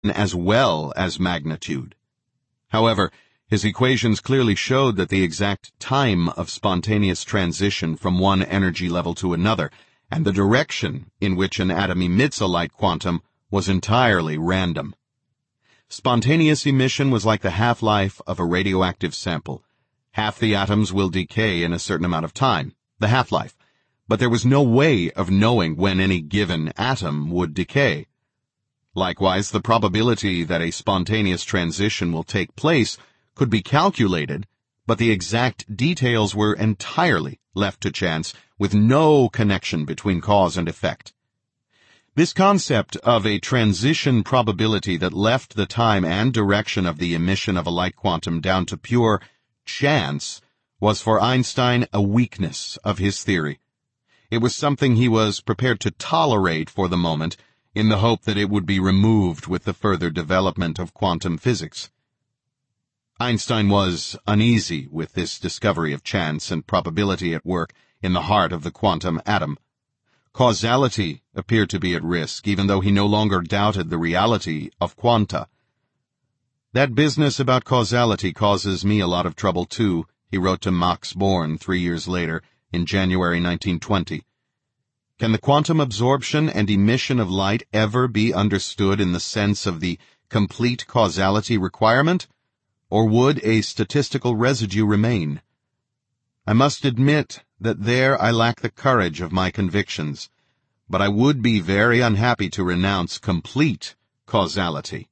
as well as magnitude. However, his equations clearly showed that the exact time of spontaneous transition from one energy level to another, and the direction in which an atom emits a light quantum, was entirely random. Spontaneous emission was like the half-life of a radioactive sample. Half the atoms will decay in a certain amount of time, the half-life, but there was no way of knowing when any given atom would decay. Likewise, the probability that a spontaneous transition will take place could be calculated, but the exact details were entirely left to chance, with no connection between cause and effect. This concept of a transition probability that left the time and direction of the emission of a light quantum down to pure chance was for Einstein a weakness of his theory. It was something he was prepared to tolerate for the moment, in the hope that it would be removed with the further development of quantum physics. Einstein was uneasy with this discovery of chance and probability at work in the heart of the quantum atom. Causality appeared to be at risk, even though he no longer doubted the reality of quanta. "That business about causality causes me a lot of trouble too," he wrote to Max Born 3 years later, in January 1920. "Can the quantum absorption and emission of light ever be understood in the sense of the complete causality requirement? Or would a statistical residue remain? I must admit that there I lack the courage of my convictions, but I would be very unhappy to renounce complete causality."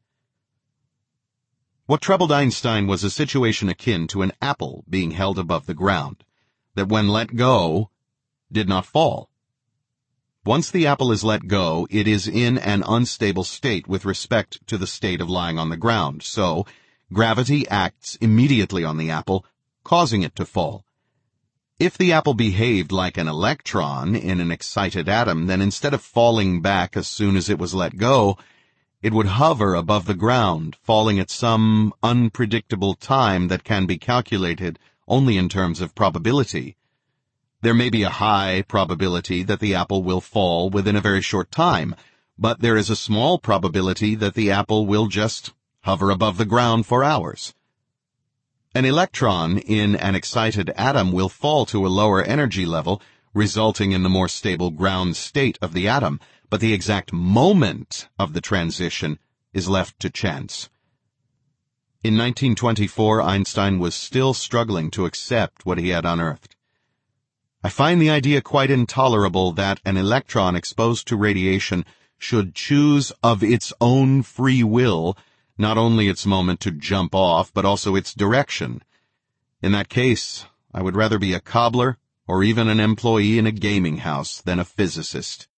What troubled Einstein was a situation akin to an apple being held above the ground, that when let go, did not fall. Once the apple is let go, it is in an unstable state with respect to the state of lying on the ground, so gravity acts immediately on the apple, causing it to fall. If the apple behaved like an electron in an excited atom, then instead of falling back as soon as it was let go, it would hover above the ground, falling at some unpredictable time that can be calculated only in terms of probability. There may be a high probability that the apple will fall within a very short time, but there is a small probability that the apple will just hover above the ground for hours. An electron in an excited atom will fall to a lower energy level, resulting in the more stable ground state of the atom, but the exact moment of the transition is left to chance. In 1924, Einstein was still struggling to accept what he had unearthed. "I find the idea quite intolerable that an electron exposed to radiation should choose of its own free will not only its moment to jump off, but also its direction. In that case, I would rather be a cobbler or even an employee in a gaming house than a physicist."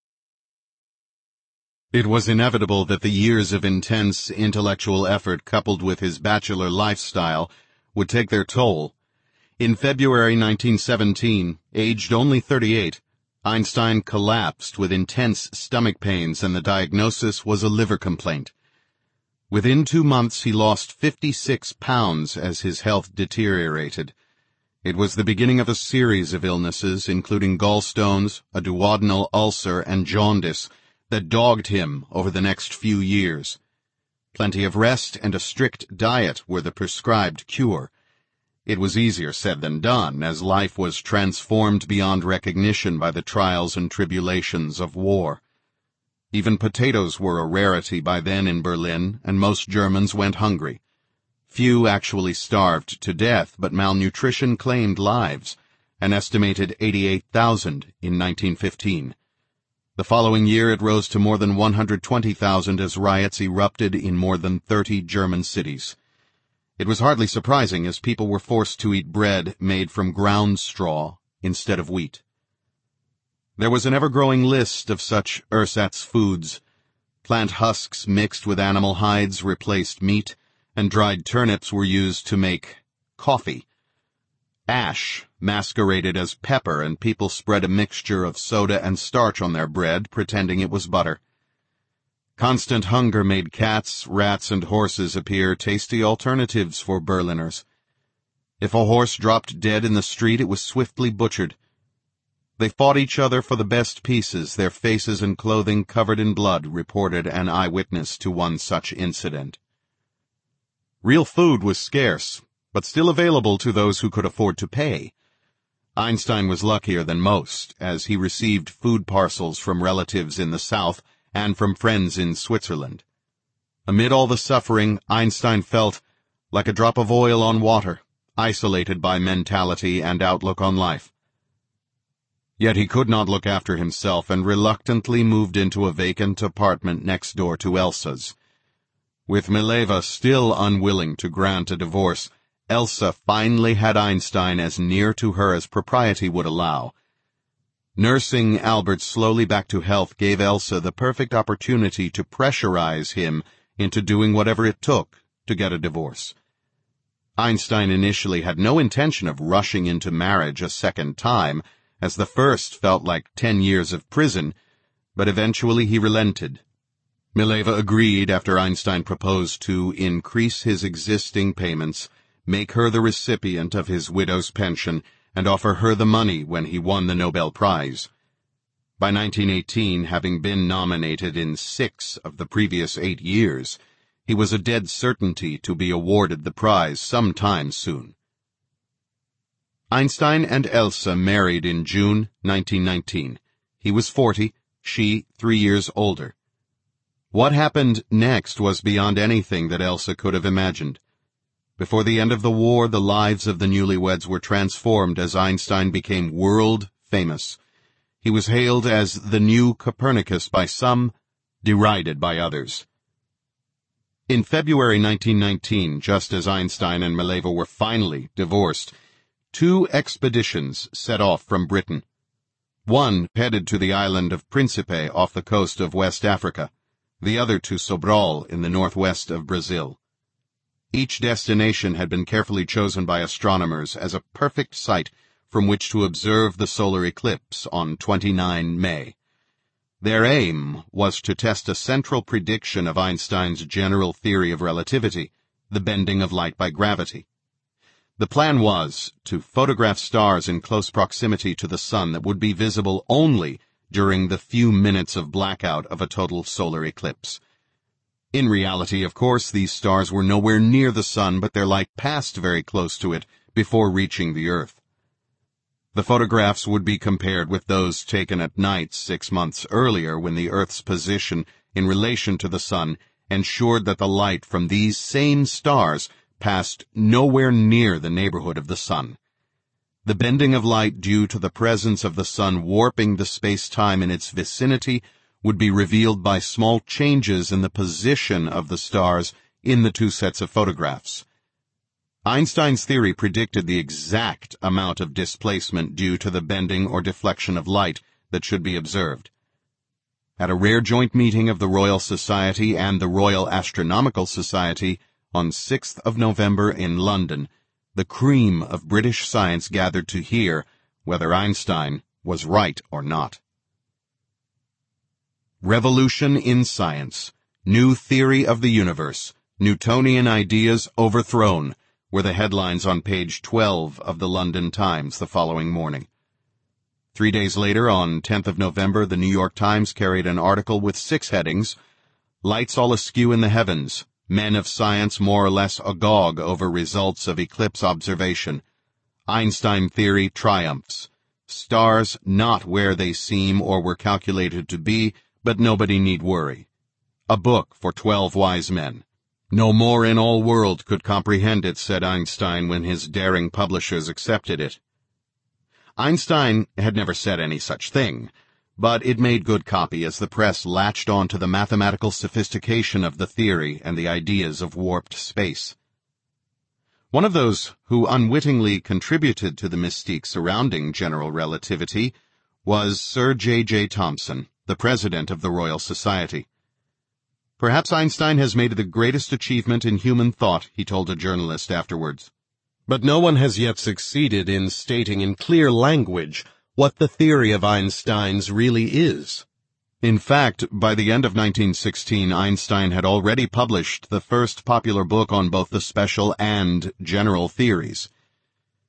It was inevitable that the years of intense intellectual effort coupled with his bachelor lifestyle would take their toll. In February 1917, aged only 38, Einstein collapsed with intense stomach pains, and the diagnosis was a liver complaint. Within 2 months, he lost 56 pounds as his health deteriorated. It was the beginning of a series of illnesses, including gallstones, a duodenal ulcer, and jaundice, that dogged him over the next few years. Plenty of rest and a strict diet were the prescribed cure. It was easier said than done, as life was transformed beyond recognition by the trials and tribulations of war. Even potatoes were a rarity by then in Berlin, and most Germans went hungry. Few actually starved to death, but malnutrition claimed lives, an estimated 88,000 in 1915. The following year it rose to more than 120,000 as riots erupted in more than 30 German cities. It was hardly surprising, as people were forced to eat bread made from ground straw instead of wheat. There was an ever-growing list of such ersatz foods. Plant husks mixed with animal hides replaced meat, and dried turnips were used to make coffee. Ash masqueraded as pepper, and people spread a mixture of soda and starch on their bread, pretending it was butter. Constant hunger made cats, rats, and horses appear tasty alternatives for Berliners. If a horse dropped dead in the street, it was swiftly butchered. They fought each other for the best pieces, their faces and clothing covered in blood, reported an eyewitness to one such incident. Real food was scarce, but still available to those who could afford to pay. Einstein was luckier than most, as he received food parcels from relatives in the South and from friends in Switzerland. Amid all the suffering, Einstein felt like a drop of oil on water, isolated by mentality and outlook on life. Yet he could not look after himself and reluctantly moved into a vacant apartment next door to Elsa's. With Mileva still unwilling to grant a divorce, Elsa finally had Einstein as near to her as propriety would allow. Nursing Albert slowly back to health gave Elsa the perfect opportunity to pressurize him into doing whatever it took to get a divorce. Einstein initially had no intention of rushing into marriage a second time, as the first felt like 10 years of prison, but eventually he relented. Mileva agreed after Einstein proposed to increase his existing payments, make her the recipient of his widow's pension, and offer her the money when he won the Nobel Prize. By 1918, having been nominated in 6 of the previous 8 years, he was a dead certainty to be awarded the prize sometime soon. Einstein and Elsa married in June 1919. He was 40, she 3 years older. What happened next was beyond anything that Elsa could have imagined. Before the end of the war, the lives of the newlyweds were transformed as Einstein became world famous. He was hailed as the new Copernicus by some, derided by others. In February 1919, just as Einstein and Mileva were finally divorced, 2 expeditions set off from Britain. One headed to the island of Principe off the coast of West Africa, the other to Sobral in the northwest of Brazil. Each destination had been carefully chosen by astronomers as a perfect site from which to observe the solar eclipse on 29 May. Their aim was to test a central prediction of Einstein's general theory of relativity, the bending of light by gravity. The plan was to photograph stars in close proximity to the sun that would be visible only during the few minutes of blackout of a total solar eclipse. In reality, of course, these stars were nowhere near the sun, but their light passed very close to it before reaching the Earth. The photographs would be compared with those taken at night 6 months earlier, when the Earth's position in relation to the sun ensured that the light from these same stars passed nowhere near the neighborhood of the sun. The bending of light due to the presence of the sun warping the space-time in its vicinity would be revealed by small changes in the position of the stars in the 2 sets of photographs. Einstein's theory predicted the exact amount of displacement due to the bending or deflection of light that should be observed. At a rare joint meeting of the Royal Society and the Royal Astronomical Society on 6th of November in London, the cream of British science gathered to hear whether Einstein was right or not. Revolution in Science, New Theory of the Universe, Newtonian Ideas Overthrown, were the headlines on page 12 of the London Times the following morning. 3 days later, on 10th of November, the New York Times carried an article with 6 headings: Lights all askew in the heavens, men of science more or less agog over results of eclipse observation, Einstein theory triumphs, stars not where they seem or were calculated to be, but nobody need worry, a book for 12 wise men. No more in all world could comprehend it, said Einstein when his daring publishers accepted it. Einstein had never said any such thing, but it made good copy as the press latched on to the mathematical sophistication of the theory and the ideas of warped space. One of those who unwittingly contributed to the mystique surrounding general relativity was Sir J.J. Thomson, the president of the Royal Society. Perhaps Einstein has made the greatest achievement in human thought, he told a journalist afterwards. But no one has yet succeeded in stating in clear language what the theory of Einstein's really is. In fact, by the end of 1916, Einstein had already published the first popular book on both the special and general theories.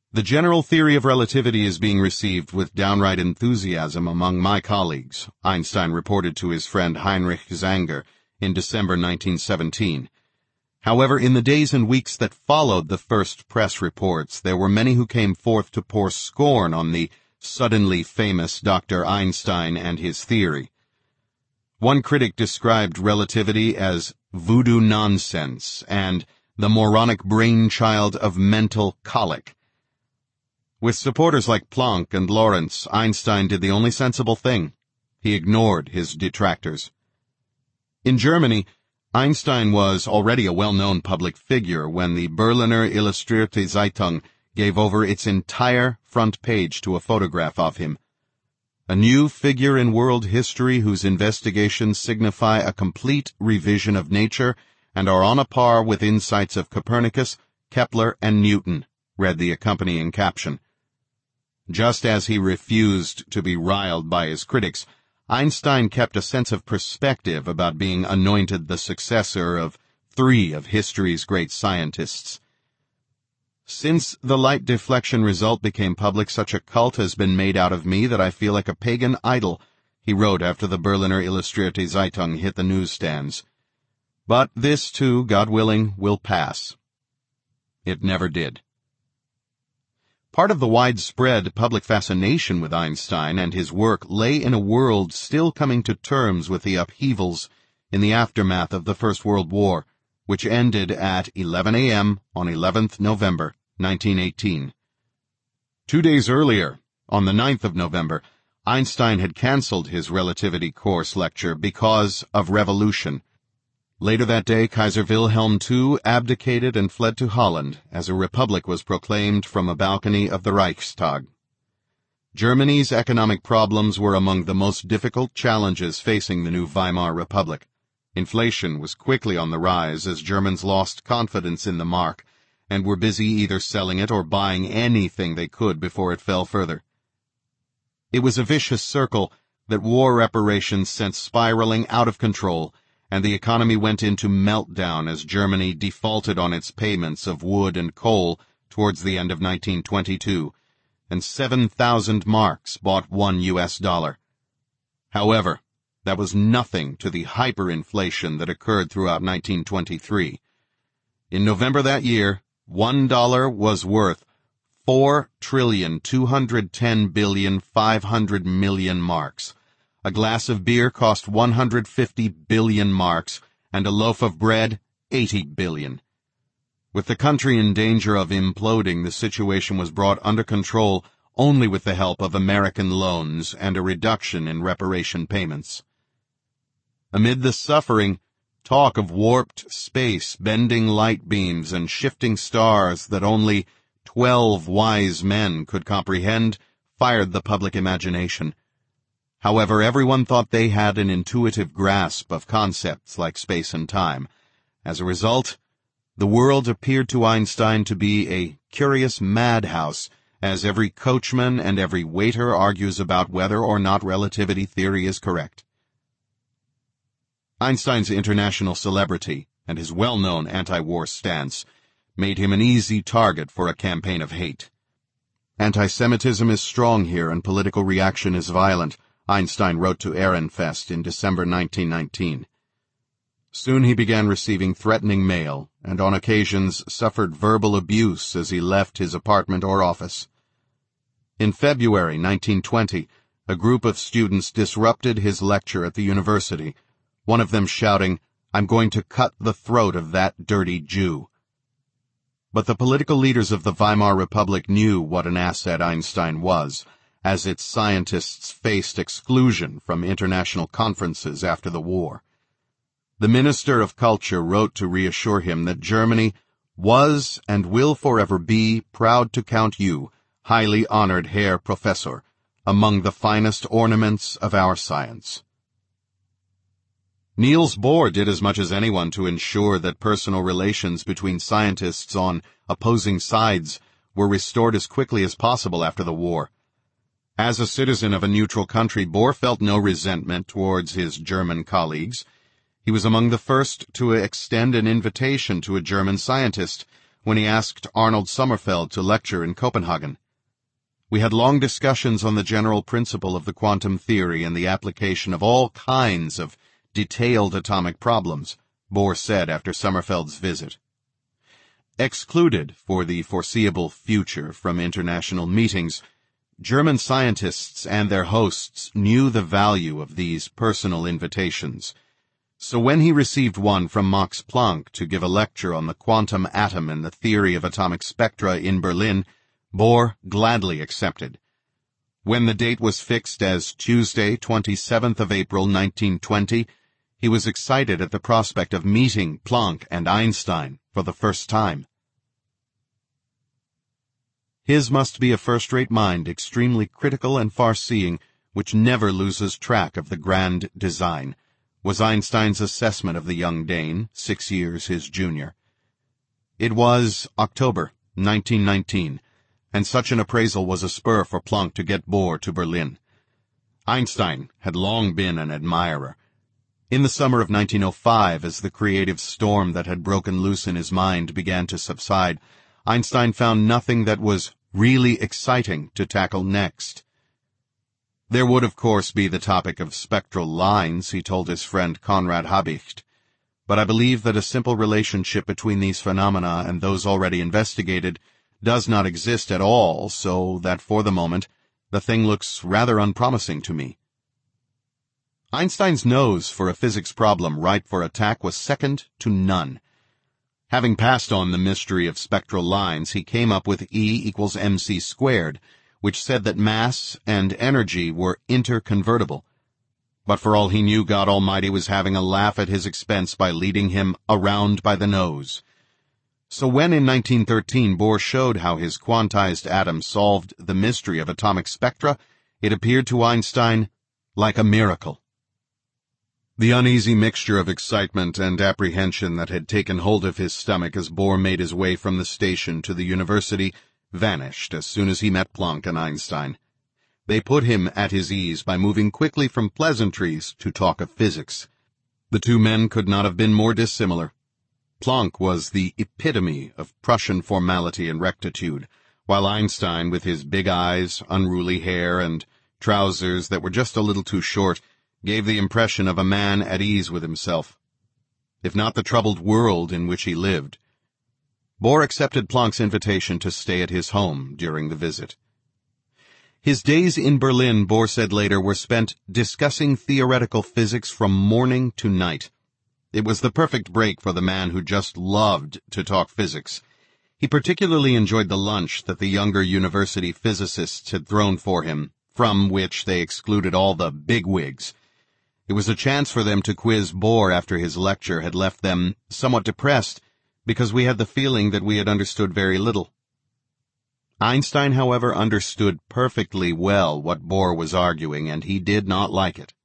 The general theory of relativity is being received with downright enthusiasm among my colleagues, Einstein reported to his friend Heinrich Zanger in December 1917. However, in the days and weeks that followed the first press reports, there were many who came forth to pour scorn on the suddenly famous Dr. Einstein and his theory. One critic described relativity as voodoo nonsense and the moronic brainchild of mental colic. With supporters like Planck and Lorentz, Einstein did the only sensible thing. He ignored his detractors. In Germany, Einstein was already a well-known public figure when the Berliner Illustrierte Zeitung gave over its entire front page to a photograph of him. A new figure in world history whose investigations signify a complete revision of nature and are on a par with insights of Copernicus, Kepler, and Newton, read the accompanying caption. Just as he refused to be riled by his critics, Einstein kept a sense of perspective about being anointed the successor of three of history's great scientists. Since the light deflection result became public, such a cult has been made out of me that I feel like a pagan idol, he wrote after the Berliner Illustrierte Zeitung hit the newsstands. But this, too, God willing, will pass. It never did. Part of the widespread public fascination with Einstein and his work lay in a world still coming to terms with the upheavals in the aftermath of the First World War, which ended at 11 a.m. on 11th November, 1918. 2 days earlier, on the 9th of November, Einstein had canceled his relativity course lecture because of revolution. Later that day, Kaiser Wilhelm II abdicated and fled to Holland as a republic was proclaimed from a balcony of the Reichstag. Germany's economic problems were among the most difficult challenges facing the new Weimar Republic. Inflation was quickly on the rise as Germans lost confidence in the mark and were busy either selling it or buying anything they could before it fell further. It was a vicious circle that war reparations sent spiraling out of control, and the economy went into meltdown as Germany defaulted on its payments of wood and coal towards the end of 1922, and 7,000 marks bought $1. However, that was nothing to the hyperinflation that occurred throughout 1923. In November that year, $1 was worth 4,210,500,000,000 marks. A glass of beer cost 150 billion marks, and a loaf of bread 80 billion. With the country in danger of imploding, the situation was brought under control only with the help of American loans and a reduction in reparation payments. Amid the suffering, talk of warped space, bending light beams, and shifting stars that only 12 wise men could comprehend fired the public imagination. However, everyone thought they had an intuitive grasp of concepts like space and time. As a result, the world appeared to Einstein to be a curious madhouse, as every coachman and every waiter argues about whether or not relativity theory is correct. Einstein's international celebrity and his well-known anti-war stance made him an easy target for a campaign of hate. Anti-Semitism is strong here and political reaction is violent, Einstein wrote to Ehrenfest in December 1919. Soon he began receiving threatening mail, and on occasions suffered verbal abuse as he left his apartment or office. In February 1920, a group of students disrupted his lecture at the university, one of them shouting, "I'm going to cut the throat of that dirty Jew." But the political leaders of the Weimar Republic knew what an asset Einstein was, as its scientists faced exclusion from international conferences after the war. The Minister of Culture wrote to reassure him that Germany was and will forever be proud to count you, highly honored Herr Professor, among the finest ornaments of our science. Niels Bohr did as much as anyone to ensure that personal relations between scientists on opposing sides were restored as quickly as possible after the war. As a citizen of a neutral country, Bohr felt no resentment towards his German colleagues. He was among the first to extend an invitation to a German scientist when he asked Arnold Sommerfeld to lecture in Copenhagen. We had long discussions on the general principle of the quantum theory and the application of all kinds of detailed atomic problems, Bohr said after Sommerfeld's visit. Excluded for the foreseeable future from international meetings, German scientists and their hosts knew the value of these personal invitations. So when he received one from Max Planck to give a lecture on the quantum atom and the theory of atomic spectra in Berlin, Bohr gladly accepted. When the date was fixed as Tuesday, 27th of April, 1920, he was excited at the prospect of meeting Planck and Einstein for the first time. His must be a first-rate mind, extremely critical and far-seeing, which never loses track of the grand design, was Einstein's assessment of the young Dane, 6 years his junior. It was October 1919, and such an appraisal was a spur for Planck to get Bohr to Berlin. Einstein had long been an admirer. In the summer of 1905, as the creative storm that had broken loose in his mind began to subside, Einstein found nothing that was really exciting to tackle next. There would, of course, be the topic of spectral lines, he told his friend Konrad Habicht, but I believe that a simple relationship between these phenomena and those already investigated does not exist at all, so that for the moment the thing looks rather unpromising to me. Einstein's nose for a physics problem ripe for attack was second to none. Having passed on the mystery of spectral lines, he came up with E equals mc squared, which said that mass and energy were interconvertible. But for all he knew, God Almighty was having a laugh at his expense by leading him around by the nose. So when in 1913 Bohr showed how his quantized atom solved the mystery of atomic spectra, it appeared to Einstein like a miracle. The uneasy mixture of excitement and apprehension that had taken hold of his stomach as Bohr made his way from the station to the university vanished as soon as he met Planck and Einstein. They put him at his ease by moving quickly from pleasantries to talk of physics. The two men could not have been more dissimilar. Planck was the epitome of Prussian formality and rectitude, while Einstein, with his big eyes, unruly hair, and trousers that were just a little too short, gave the impression of a man at ease with himself, if not the troubled world in which he lived. Bohr accepted Planck's invitation to stay at his home during the visit. His days in Berlin, Bohr said later, were spent discussing theoretical physics from morning to night. It was the perfect break for the man who just loved to talk physics. He particularly enjoyed the lunch that the younger university physicists had thrown for him, from which they excluded all the bigwigs. It was a chance for them to quiz Bohr after his lecture had left them somewhat depressed, because we had the feeling that we had understood very little. Einstein, however, understood perfectly well what Bohr was arguing, and he did not like it.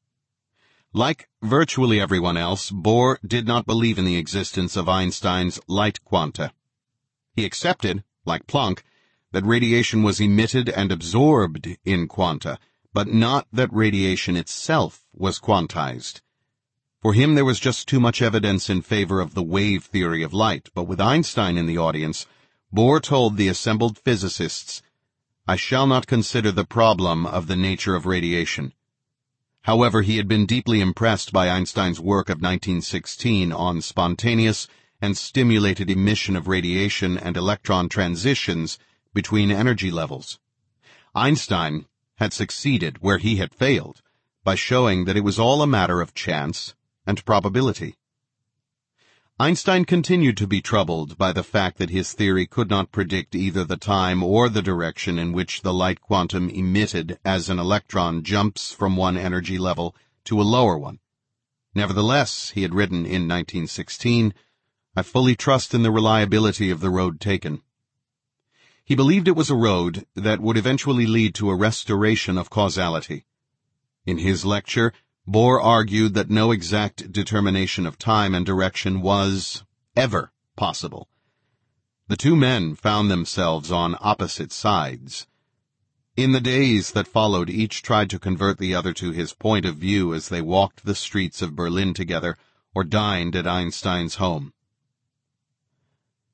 Like virtually everyone else, Bohr did not believe in the existence of Einstein's light quanta. He accepted, like Planck, that radiation was emitted and absorbed in quanta, but not that radiation itself was quantized. For him there was just too much evidence in favor of the wave theory of light, but with Einstein in the audience, Bohr told the assembled physicists, "I shall not consider the problem of the nature of radiation." However, he had been deeply impressed by Einstein's work of 1916 on spontaneous and stimulated emission of radiation and electron transitions between energy levels. Einstein had succeeded where he had failed, by showing that it was all a matter of chance and probability. Einstein continued to be troubled by the fact that his theory could not predict either the time or the direction in which the light quantum emitted as an electron jumps from one energy level to a lower one. Nevertheless, he had written in 1916, "I fully trust in the reliability of the road taken." He believed it was a road that would eventually lead to a restoration of causality. In his lecture, Bohr argued that no exact determination of time and direction was ever possible. The two men found themselves on opposite sides. In the days that followed, each tried to convert the other to his point of view as they walked the streets of Berlin together or dined at Einstein's home.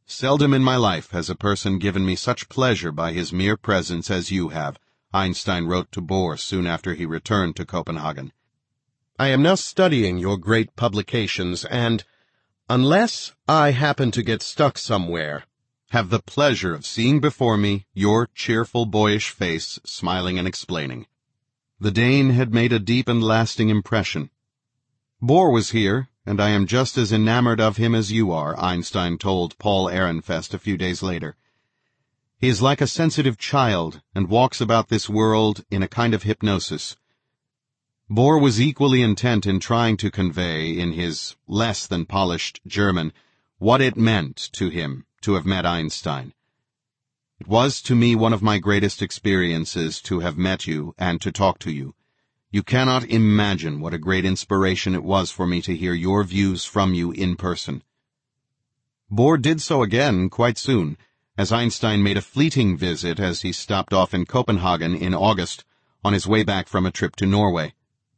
Seldom in my life has a person given me such pleasure by his mere presence as you have, Einstein wrote to Bohr soon after he returned to Copenhagen. I am now studying your great publications and, unless I happen to get stuck somewhere, have the pleasure of seeing before me your cheerful boyish face smiling and explaining. The Dane had made a deep and lasting impression. Bohr was here, and I am just as enamored of him as you are, Einstein told Paul Ehrenfest a few days later. He is like a sensitive child and walks about this world in a kind of hypnosis. Bohr was equally intent in trying to convey, in his less than polished German, what it meant to him to have met Einstein. It was to me one of my greatest experiences to have met you and to talk to you. You cannot imagine what a great inspiration it was for me to hear your views from you in person. Bohr did so again quite soon, as Einstein made a fleeting visit as he stopped off in Copenhagen in August on his way back from a trip to Norway.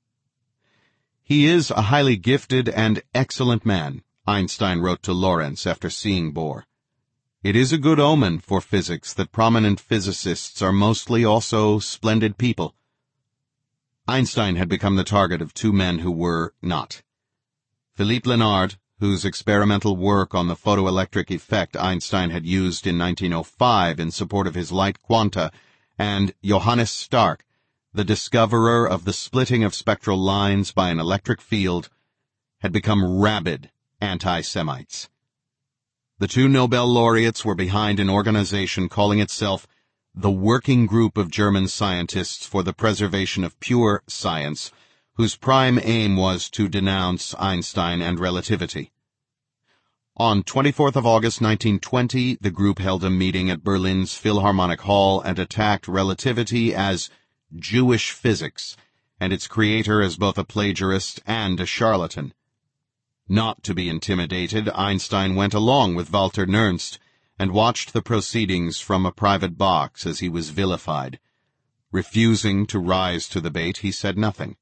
He is a highly gifted and excellent man, Einstein wrote to Lorentz after seeing Bohr. It is a good omen for physics that prominent physicists are mostly also splendid people. Einstein had become the target of two men who were not. Philippe Lenard, whose experimental work on the photoelectric effect Einstein had used in 1905 in support of his light quanta, and Johannes Stark, the discoverer of the splitting of spectral lines by an electric field, had become rabid anti-Semites. The two Nobel laureates were behind an organization calling itself the Working Group of German Scientists for the Preservation of Pure Science, whose prime aim was to denounce Einstein and relativity. On 24th of August 1920, the group held a meeting at Berlin's Philharmonic Hall and attacked relativity as Jewish physics, and its creator as both a plagiarist and a charlatan. Not to be intimidated, Einstein went along with Walter Nernst and watched the proceedings from a private box as he was vilified. Refusing to rise to the bait, he said nothing.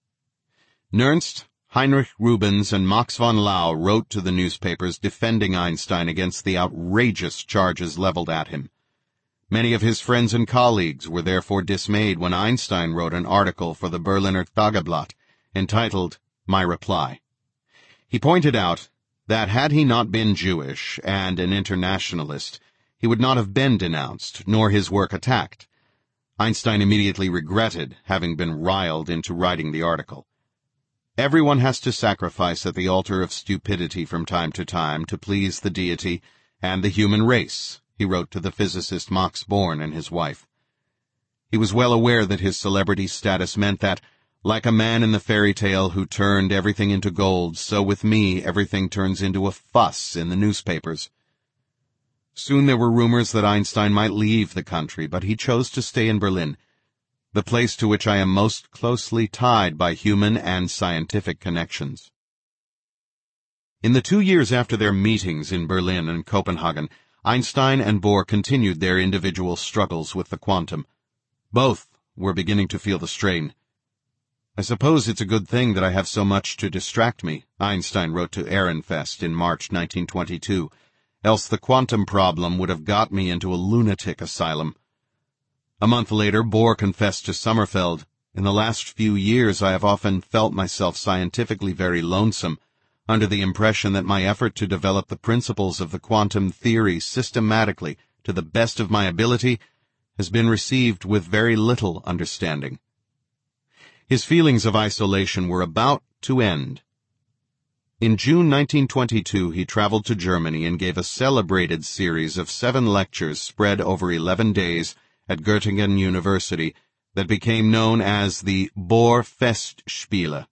Nernst, Heinrich Rubens, and Max von Laue wrote to the newspapers defending Einstein against the outrageous charges leveled at him. Many of his friends and colleagues were therefore dismayed when Einstein wrote an article for the Berliner Tageblatt entitled My Reply. He pointed out that had he not been Jewish and an internationalist, he would not have been denounced, nor his work attacked. Einstein immediately regretted having been riled into writing the article. Everyone has to sacrifice at the altar of stupidity from time to time to please the deity and the human race, he wrote to the physicist Max Born and his wife. He was well aware that his celebrity status meant that, like a man in the fairy tale who turned everything into gold, so with me everything turns into a fuss in the newspapers. Soon there were rumors that Einstein might leave the country, but he chose to stay in Berlin, the place to which I am most closely tied by human and scientific connections. In the 2 years after their meetings in Berlin and Copenhagen, Einstein and Bohr continued their individual struggles with the quantum. Both were beginning to feel the strain. I suppose it's a good thing that I have so much to distract me, Einstein wrote to Ehrenfest in March 1922, else the quantum problem would have got me into a lunatic asylum. A month later, Bohr confessed to Sommerfeld, "In the last few years I have often felt myself scientifically very lonesome, under the impression that my effort to develop the principles of the quantum theory systematically to the best of my ability has been received with very little understanding." His feelings of isolation were about to end. In June 1922, he traveled to Germany and gave a celebrated series of 7 lectures spread over 11 days at Göttingen University that became known as the Bohr Festspiele.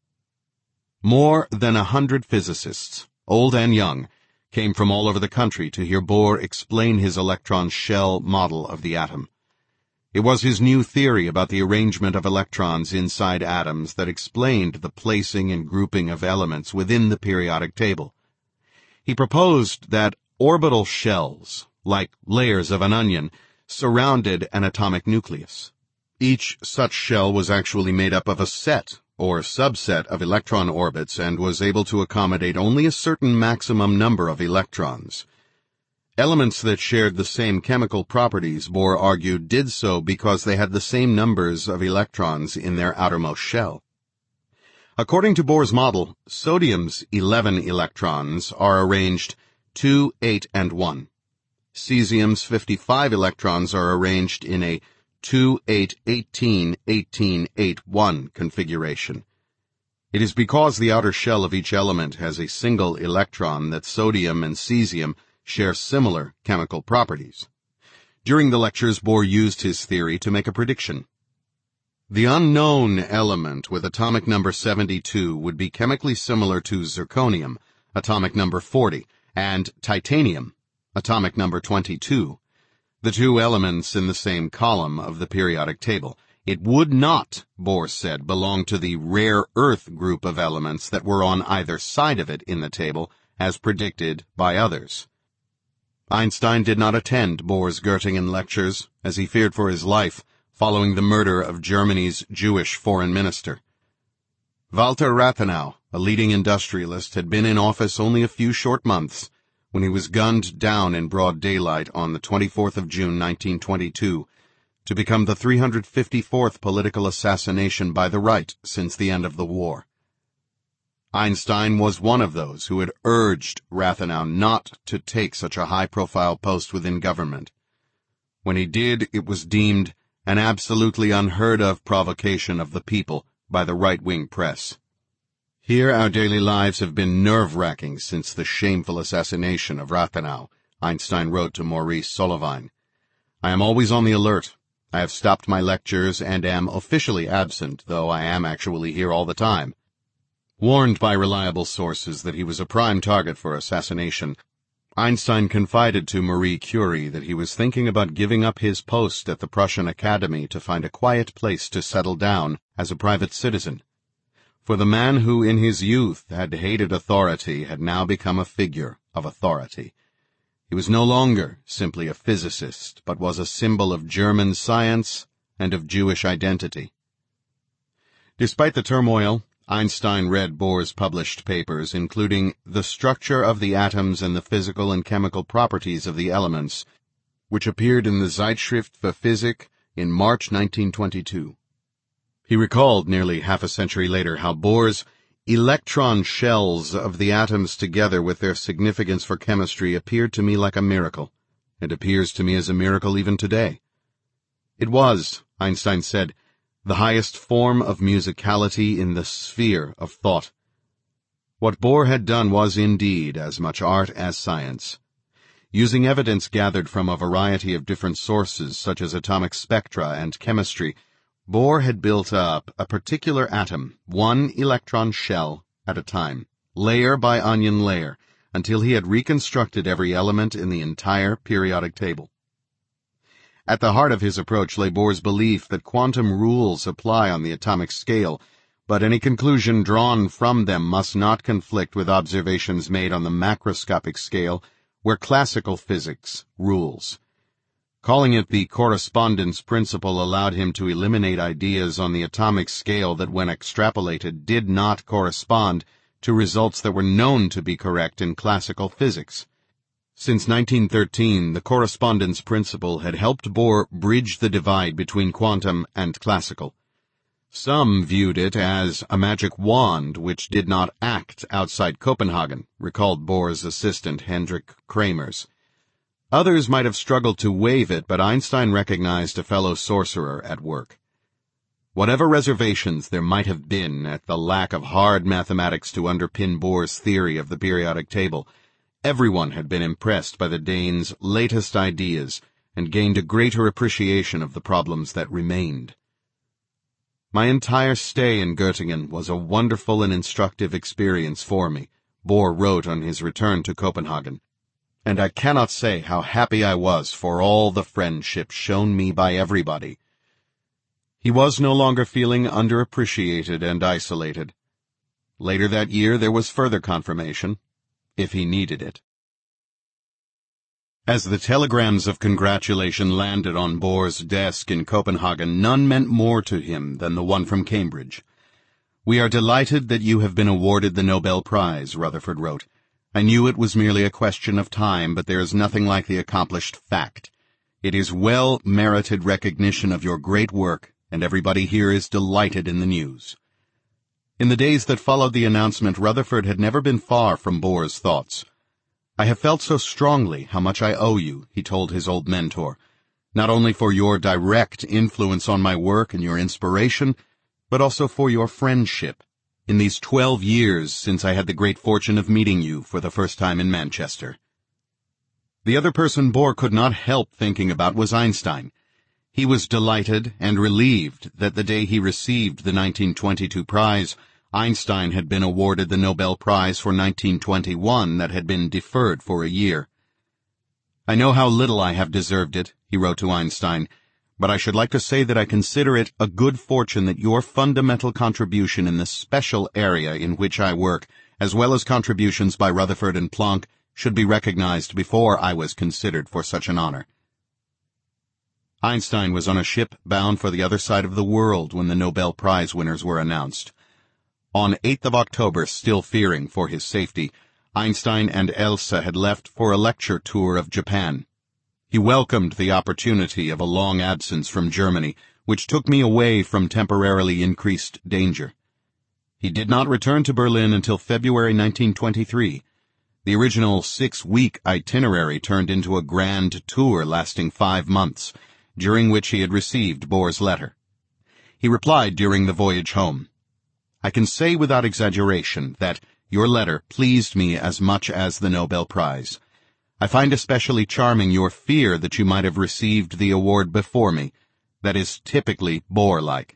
More than 100 physicists, old and young, came from all over the country to hear Bohr explain his electron shell model of the atom. It was his new theory about the arrangement of electrons inside atoms that explained the placing and grouping of elements within the periodic table. He proposed that orbital shells, like layers of an onion, surrounded an atomic nucleus. Each such shell was actually made up of a set or subset of electron orbits and was able to accommodate only a certain maximum number of electrons. Elements that shared the same chemical properties, Bohr argued, did so because they had the same numbers of electrons in their outermost shell. According to Bohr's model, sodium's 11 electrons are arranged 2, 8, and 1. Cesium's 55 electrons are arranged in a 2, 8, 18, 18, 8, 1 configuration. It is because the outer shell of each element has a single electron that sodium and cesium share similar chemical properties. During the lectures, Bohr used his theory to make a prediction. The unknown element with atomic number 72 would be chemically similar to zirconium, atomic number 40, and titanium, atomic number 22, the two elements in the same column of the periodic table. It would not, Bohr said, belong to the rare earth group of elements that were on either side of it in the table, as predicted by others. Einstein did not attend Bohr's Göttingen lectures, as he feared for his life following the murder of Germany's Jewish foreign minister. Walter Rathenau, a leading industrialist, had been in office only a few short months when he was gunned down in broad daylight on the 24th of June 1922, to become the 354th political assassination by the right since the end of the war. Einstein was one of those who had urged Rathenau not to take such a high-profile post within government. When he did, it was deemed an absolutely unheard-of provocation of the people by the right-wing press. Here our daily lives have been nerve-wracking since the shameful assassination of Rathenau, Einstein wrote to Maurice Solovine. I am always on the alert. I have stopped my lectures and am officially absent, though I am actually here all the time. Warned by reliable sources that he was a prime target for assassination, Einstein confided to Marie Curie that he was thinking about giving up his post at the Prussian Academy to find a quiet place to settle down as a private citizen. For the man who in his youth had hated authority had now become a figure of authority. He was no longer simply a physicist, but was a symbol of German science and of Jewish identity. Despite the turmoil, Einstein read Bohr's published papers, including The Structure of the Atoms and the Physical and Chemical Properties of the Elements, which appeared in the Zeitschrift für Physik in March 1922. He recalled nearly half a century later how Bohr's electron shells of the atoms together with their significance for chemistry appeared to me like a miracle, and appears to me as a miracle even today. It was, Einstein said, the highest form of musicality in the sphere of thought. What Bohr had done was indeed as much art as science. Using evidence gathered from a variety of different sources, such as atomic spectra and chemistry, Bohr had built up a particular atom, one electron shell at a time, layer by onion layer, until he had reconstructed every element in the entire periodic table. At the heart of his approach lay Bohr's belief that quantum rules apply on the atomic scale, but any conclusion drawn from them must not conflict with observations made on the macroscopic scale, where classical physics rules. Calling it the correspondence principle allowed him to eliminate ideas on the atomic scale that, when extrapolated, did not correspond to results that were known to be correct in classical physics. Since 1913, the correspondence principle had helped Bohr bridge the divide between quantum and classical. Some viewed it as a magic wand which did not act outside Copenhagen, recalled Bohr's assistant Hendrik Kramers. Others might have struggled to wave it, but Einstein recognized a fellow sorcerer at work. Whatever reservations there might have been at the lack of hard mathematics to underpin Bohr's theory of the periodic table, everyone had been impressed by the Dane's latest ideas and gained a greater appreciation of the problems that remained. My entire stay in Göttingen was a wonderful and instructive experience for me, Bohr wrote on his return to Copenhagen, and I cannot say how happy I was for all the friendship shown me by everybody. He was no longer feeling underappreciated and isolated. Later that year there was further confirmation, if he needed it. As the telegrams of congratulation landed on Bohr's desk in Copenhagen, none meant more to him than the one from Cambridge. "We are delighted that you have been awarded the Nobel Prize," Rutherford wrote. I knew it was merely a question of time, but there is nothing like the accomplished fact. It is well-merited recognition of your great work, and everybody here is delighted in the news." In the days that followed the announcement, Rutherford had never been far from Bohr's thoughts. "I have felt so strongly how much I owe you," he told his old mentor, "not only for your direct influence on my work and your inspiration, but also for your friendship in these 12 years since I had the great fortune of meeting you for the first time in Manchester." The other person Bohr could not help thinking about was Einstein. He was delighted and relieved that the day he received the 1922 prize, Einstein had been awarded the Nobel Prize for 1921 that had been deferred for a year. "I know how little I have deserved it," he wrote to Einstein, "but I should like to say that I consider it a good fortune that your fundamental contribution in the special area in which I work, as well as contributions by Rutherford and Planck, should be recognized before I was considered for such an honor." Einstein was on a ship bound for the other side of the world when the Nobel Prize winners were announced. On 8th of October, still fearing for his safety, Einstein and Elsa had left for a lecture tour of Japan. He welcomed the opportunity of a long absence from Germany, which took me away from temporarily increased danger. He did not return to Berlin until February 1923. The original 6-week itinerary turned into a grand tour lasting 5 months, during which he had received Bohr's letter. He replied during the voyage home, "I can say without exaggeration that your letter pleased me as much as the Nobel Prize. I find especially charming your fear that you might have received the award before me. That is typically Bohr-like."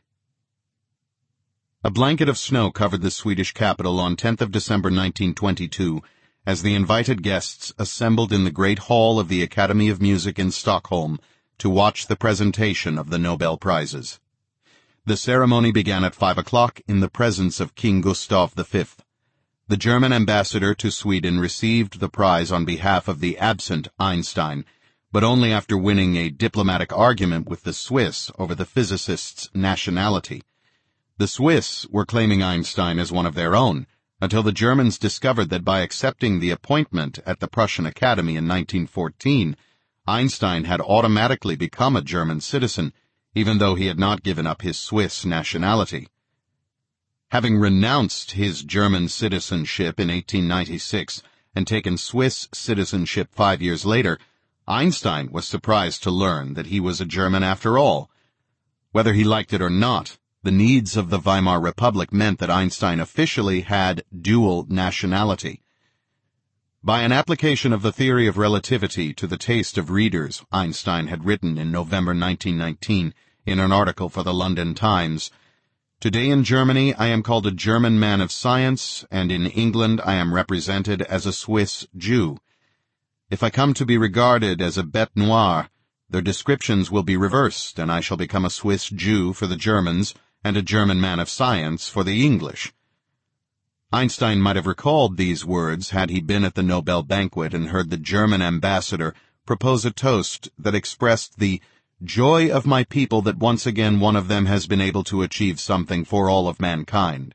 A blanket of snow covered the Swedish capital on 10th of December 1922, as the invited guests assembled in the Great Hall of the Academy of Music in Stockholm to watch the presentation of the Nobel Prizes. The ceremony began at 5 o'clock in the presence of King Gustav V. The German ambassador to Sweden received the prize on behalf of the absent Einstein, but only after winning a diplomatic argument with the Swiss over the physicist's nationality. The Swiss were claiming Einstein as one of their own, until the Germans discovered that by accepting the appointment at the Prussian Academy in 1914, Einstein had automatically become a German citizen, even though he had not given up his Swiss nationality. Having renounced his German citizenship in 1896 and taken Swiss citizenship 5 years later, Einstein was surprised to learn that he was a German after all. Whether he liked it or not, the needs of the Weimar Republic meant that Einstein officially had dual nationality. By an application of the theory of relativity to the taste of readers, Einstein had written in November 1919 in an article for the London Times, "Today in Germany I am called a German man of science, and in England I am represented as a Swiss Jew. If I come to be regarded as a bête noire, their descriptions will be reversed, and I shall become a Swiss Jew for the Germans and a German man of science for the English." Einstein might have recalled these words had he been at the Nobel banquet and heard the German ambassador propose a toast that expressed the joy of my people that once again one of them has been able to achieve something for all of mankind.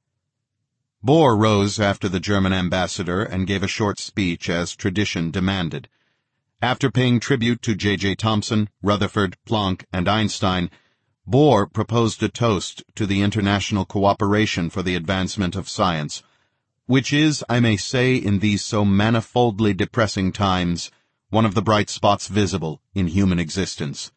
Bohr rose after the German ambassador and gave a short speech as tradition demanded. After paying tribute to J.J. Thomson, Rutherford, Planck, and Einstein, Bohr proposed a toast to the international cooperation for the advancement of science, which is, I may say, in these so manifoldly depressing times, one of the bright spots visible in human existence.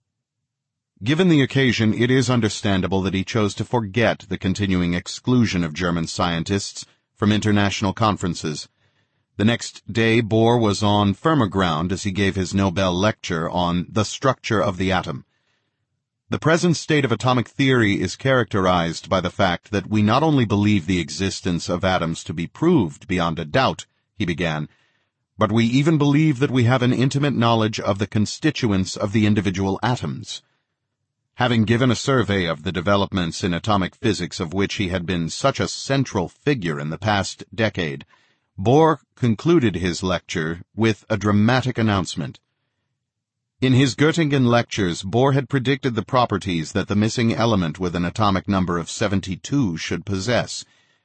Given the occasion, it is understandable that he chose to forget the continuing exclusion of German scientists from international conferences. The next day, Bohr was on firmer ground as he gave his Nobel lecture on the structure of the atom. The present state of atomic theory is characterized by the fact that we not only believe the existence of atoms to be proved beyond a doubt, he began, but we even believe that we have an intimate knowledge of the constituents of the individual atoms. Having given a survey of the developments in atomic physics of which he had been such a central figure in the past decade, Bohr concluded his lecture with a dramatic announcement. In his Göttingen lectures, Bohr had predicted the properties that the missing element with an atomic number of 72 should possess,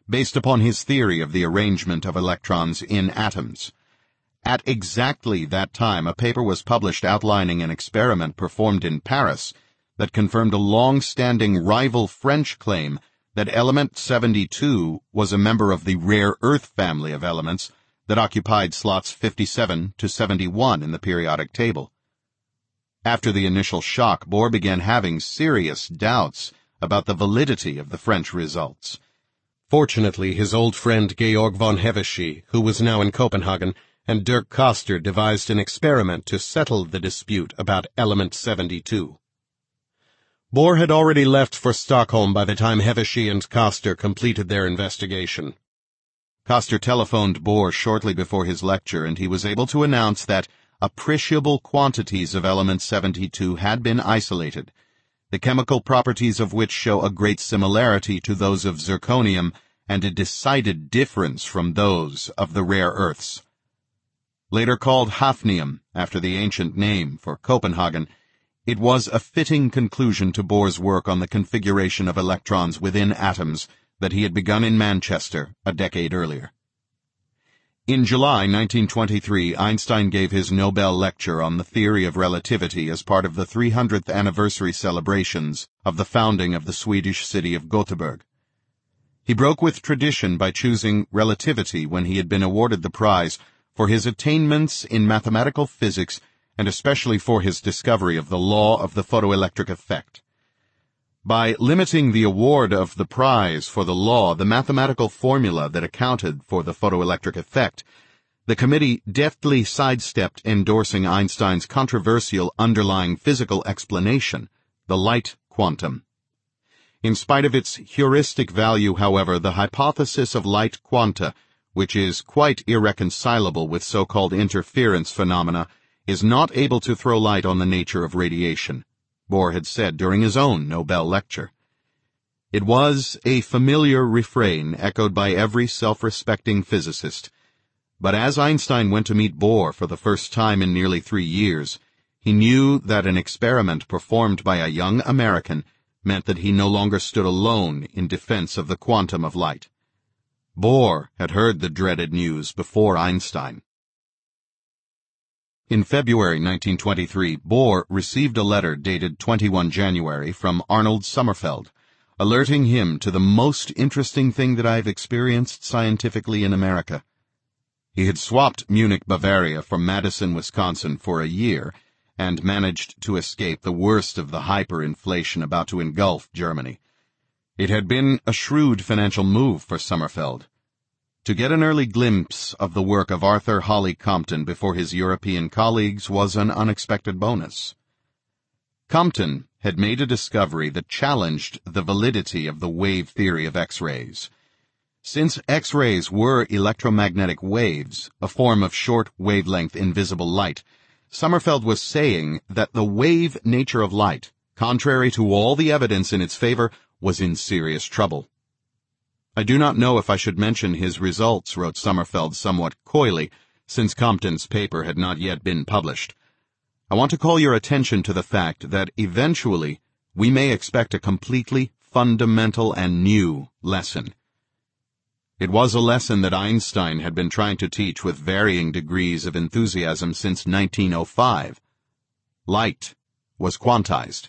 based upon his theory of the arrangement of electrons in atoms. At exactly that time, a paper was published outlining an experiment performed in Paris that confirmed a long-standing rival French claim that element 72 was a member of the rare earth family of elements that occupied slots 57 to 71 in the periodic table. After the initial shock, Bohr began having serious doubts about the validity of the French results. Fortunately, his old friend Georg von Hevesy, who was now in Copenhagen, and Dirk Koster devised an experiment to settle the dispute about element 72. Bohr had already left for Stockholm by the time Hevesy and Koster completed their investigation. Koster telephoned Bohr shortly before his lecture, and he was able to announce that appreciable quantities of element 72 had been isolated, the chemical properties of which show a great similarity to those of zirconium and a decided difference from those of the rare earths. Later called hafnium, after the ancient name for Copenhagen, it was a fitting conclusion to Bohr's work on the configuration of electrons within atoms that he had begun in Manchester a decade earlier. In July 1923, Einstein gave his Nobel lecture on the theory of relativity as part of the 300th anniversary celebrations of the founding of the Swedish city of Gothenburg. He broke with tradition by choosing relativity when he had been awarded the prize for his attainments in mathematical physics and especially for his discovery of the law of the photoelectric effect. By limiting the award of the prize for the law, the mathematical formula that accounted for the photoelectric effect, the committee deftly sidestepped endorsing Einstein's controversial underlying physical explanation, the light quantum. In spite of its heuristic value, however, the hypothesis of light quanta, which is quite irreconcilable with so-called interference phenomena, is not able to throw light on the nature of radiation, Bohr had said during his own Nobel lecture. It was a familiar refrain echoed by every self-respecting physicist, but as Einstein went to meet Bohr for the first time in nearly 3 years, he knew that an experiment performed by a young American meant that he no longer stood alone in defense of the quantum of light. Bohr had heard the dreaded news before Einstein. In February 1923, Bohr received a letter dated 21 January from Arnold Sommerfeld, alerting him to the most interesting thing that I've experienced scientifically in America. He had swapped Munich, Bavaria from Madison, Wisconsin for a year and managed to escape the worst of the hyperinflation about to engulf Germany. It had been a shrewd financial move for Sommerfeld. To get an early glimpse of the work of Arthur Holly Compton before his European colleagues was an unexpected bonus. Compton had made a discovery that challenged the validity of the wave theory of X-rays. Since X-rays were electromagnetic waves, a form of short wavelength invisible light, Sommerfeld was saying that the wave nature of light, contrary to all the evidence in its favor, was in serious trouble. I do not know if I should mention his results, wrote Sommerfeld somewhat coyly, since Compton's paper had not yet been published. I want to call your attention to the fact that eventually we may expect a completely fundamental and new lesson. It was a lesson that Einstein had been trying to teach with varying degrees of enthusiasm since 1905. Light was quantized.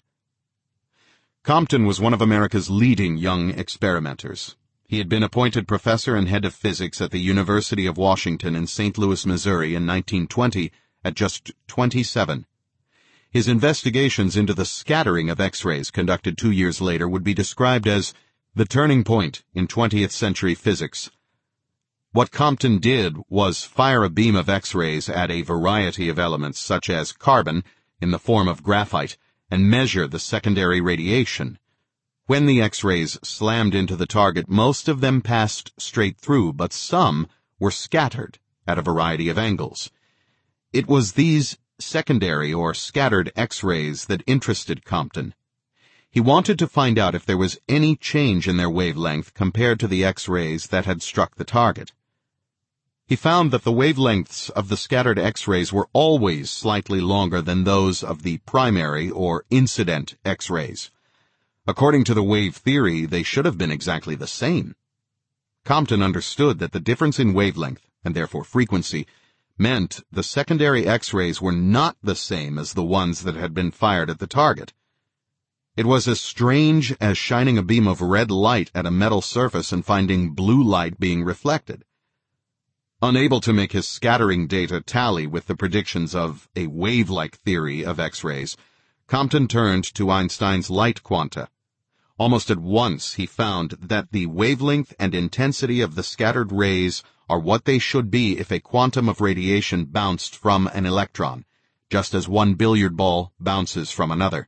Compton was one of America's leading young experimenters. He had been appointed professor and head of physics at the University of Washington in St. Louis, Missouri in 1920 at just 27. His investigations into the scattering of X-rays conducted 2 years later would be described as the turning point in 20th century physics. What Compton did was fire a beam of X-rays at a variety of elements such as carbon in the form of graphite and measure the secondary radiation. When the X-rays slammed into the target, most of them passed straight through, but some were scattered at a variety of angles. It was these secondary or scattered X-rays that interested Compton. He wanted to find out if there was any change in their wavelength compared to the X-rays that had struck the target. He found that the wavelengths of the scattered X-rays were always slightly longer than those of the primary or incident X-rays. According to the wave theory, they should have been exactly the same. Compton understood that the difference in wavelength, and therefore frequency, meant the secondary X-rays were not the same as the ones that had been fired at the target. It was as strange as shining a beam of red light at a metal surface and finding blue light being reflected. Unable to make his scattering data tally with the predictions of a wave-like theory of X-rays, Compton turned to Einstein's light quanta. Almost at once he found that the wavelength and intensity of the scattered rays are what they should be if a quantum of radiation bounced from an electron, just as one billiard ball bounces from another.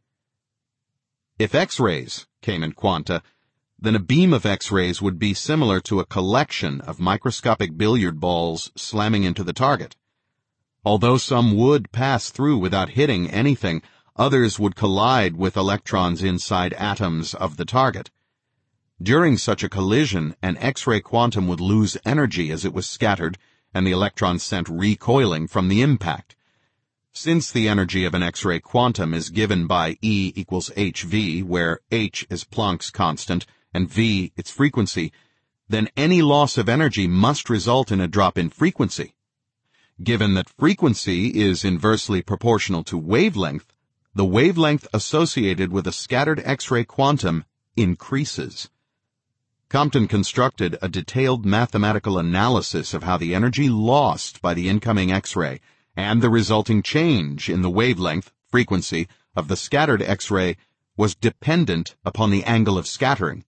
If X-rays came in quanta, then a beam of X-rays would be similar to a collection of microscopic billiard balls slamming into the target. Although some would pass through without hitting anything, others would collide with electrons inside atoms of the target. During such a collision, an X-ray quantum would lose energy as it was scattered, and the electrons sent recoiling from the impact. Since the energy of an X-ray quantum is given by E equals hv, where h is Planck's constant and v its frequency, then any loss of energy must result in a drop in frequency. Given that frequency is inversely proportional to wavelength, the wavelength associated with a scattered X-ray quantum increases. Compton constructed a detailed mathematical analysis of how the energy lost by the incoming X-ray and the resulting change in the wavelength, frequency, of the scattered X-ray was dependent upon the angle of scattering.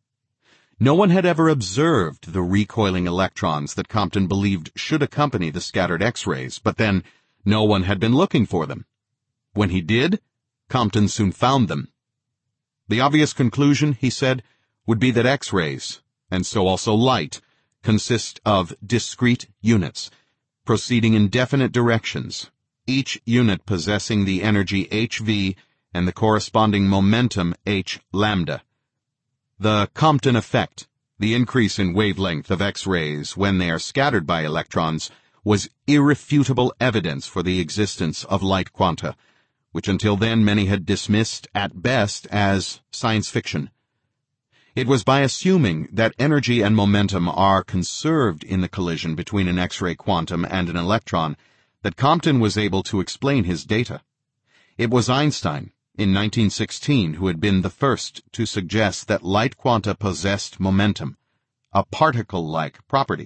No one had ever observed the recoiling electrons that Compton believed should accompany the scattered X-rays, but then no one had been looking for them. When he did, Compton soon found them. The obvious conclusion, he said, would be that X-rays, and so also light, consist of discrete units, proceeding in definite directions, each unit possessing the energy hv and the corresponding momentum h lambda. The Compton effect, the increase in wavelength of X-rays when they are scattered by electrons, was irrefutable evidence for the existence of light quanta, which until then many had dismissed at best as science fiction. It was by assuming that energy and momentum are conserved in the collision between an X-ray quantum and an electron that Compton was able to explain his data. It was Einstein, in 1916, who had been the first to suggest that light quanta possessed momentum, a particle-like property.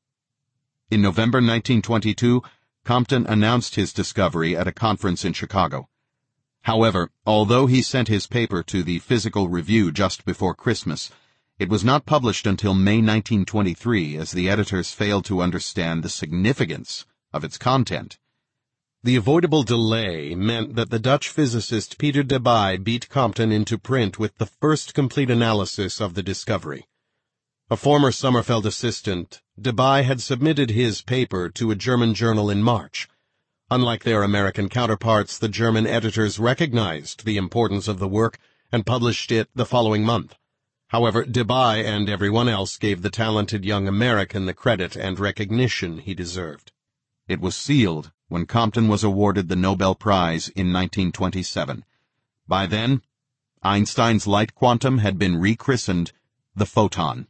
In November 1922, Compton announced his discovery at a conference in Chicago. However, although he sent his paper to the Physical Review just before Christmas, it was not published until May 1923 as the editors failed to understand the significance of its content. The avoidable delay meant that the Dutch physicist Peter Debye beat Compton into print with the first complete analysis of the discovery. A former Sommerfeld assistant, Debye had submitted his paper to a German journal in March. Unlike their American counterparts, the German editors recognized the importance of the work and published it the following month. However, Debye and everyone else gave the talented young American the credit and recognition he deserved. It was sealed when Compton was awarded the Nobel Prize in 1927. By then, Einstein's light quantum had been rechristened the photon.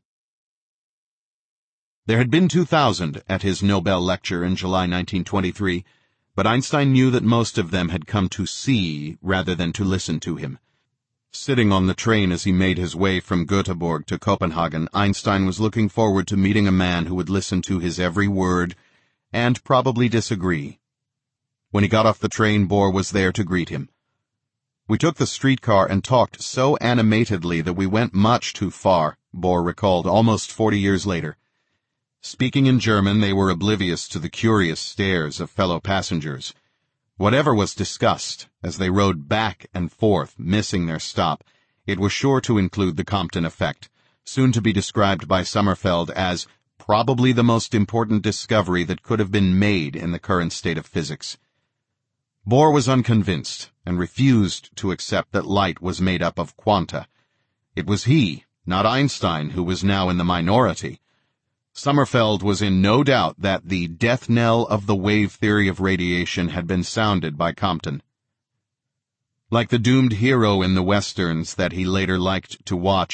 There had been 2,000 at his Nobel lecture in July 1923, but Einstein knew that most of them had come to see rather than to listen to him. Sitting on the train as he made his way from Göteborg to Copenhagen, Einstein was looking forward to meeting a man who would listen to his every word and probably disagree. When he got off the train, Bohr was there to greet him. We took the streetcar and talked so animatedly that we went much too far, Bohr recalled almost 40 years later. Speaking in German, they were oblivious to the curious stares of fellow passengers. Whatever was discussed, as they rode back and forth, missing their stop, it was sure to include the Compton effect, soon to be described by Sommerfeld as probably the most important discovery that could have been made in the current state of physics. Bohr was unconvinced and refused to accept that light was made up of quanta. It was he, not Einstein, who was now in the minority. Sommerfeld was in no doubt that the death knell of the wave theory of radiation had been sounded by Compton. Like the doomed hero in the westerns that he later liked to watch,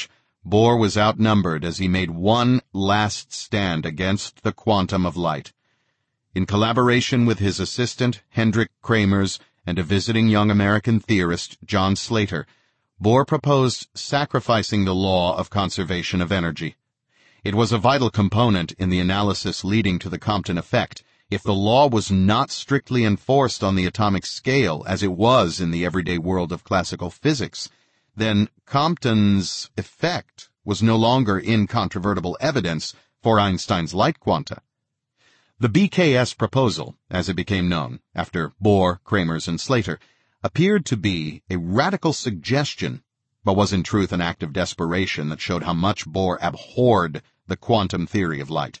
Bohr was outnumbered as he made one last stand against the quantum of light. In collaboration with his assistant, Hendrik Kramers, and a visiting young American theorist, John Slater, Bohr proposed sacrificing the law of conservation of energy. It was a vital component in the analysis leading to the Compton effect. If the law was not strictly enforced on the atomic scale as it was in the everyday world of classical physics, then Compton's effect was no longer incontrovertible evidence for Einstein's light quanta. The BKS proposal, as it became known, after Bohr, Kramers, and Slater, appeared to be a radical suggestion, but was in truth an act of desperation that showed how much Bohr abhorred the quantum theory of light.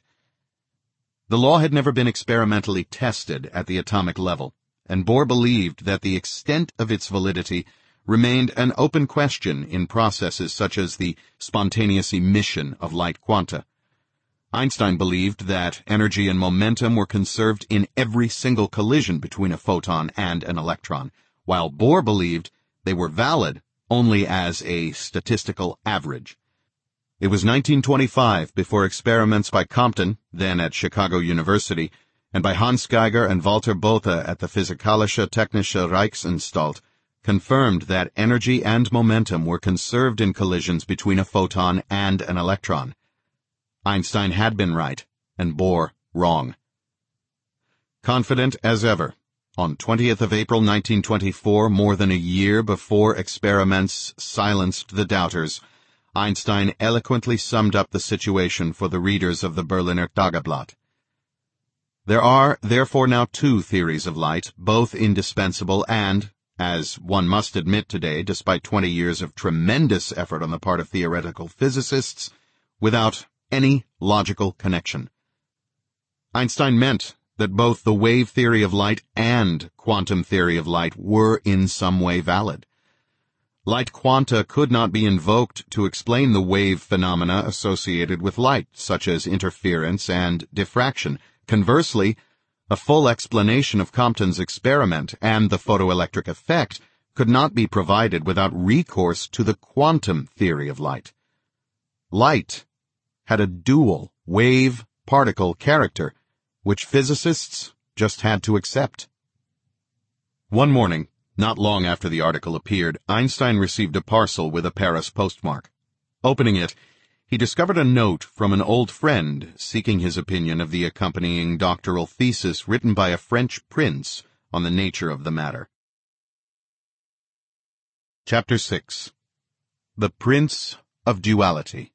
The law had never been experimentally tested at the atomic level, and Bohr believed that the extent of its validity remained an open question in processes such as the spontaneous emission of light quanta. Einstein believed that energy and momentum were conserved in every single collision between a photon and an electron, while Bohr believed they were valid only as a statistical average. It was 1925 before experiments by Compton, then at Chicago University, and by Hans Geiger and Walter Botha at the Physikalische Technische Reichsanstalt confirmed that energy and momentum were conserved in collisions between a photon and an electron. Einstein had been right, and Bohr wrong. Confident as ever, on 20th of April 1924, more than a year before experiments silenced the doubters, Einstein eloquently summed up the situation for the readers of the Berliner Tageblatt. There are, therefore, now two theories of light, both indispensable and, as one must admit today, despite 20 years of tremendous effort on the part of theoretical physicists, without any logical connection. Einstein meant that both the wave theory of light and quantum theory of light were in some way valid. Light quanta could not be invoked to explain the wave phenomena associated with light, such as interference and diffraction. Conversely, a full explanation of Compton's experiment and the photoelectric effect could not be provided without recourse to the quantum theory of light. Light had a dual wave-particle character, which physicists just had to accept. One morning, not long after the article appeared, Einstein received a parcel with a Paris postmark. Opening it, he discovered a note from an old friend seeking his opinion of the accompanying doctoral thesis written by a French prince on the nature of the matter. Chapter 6. The Prince of Duality.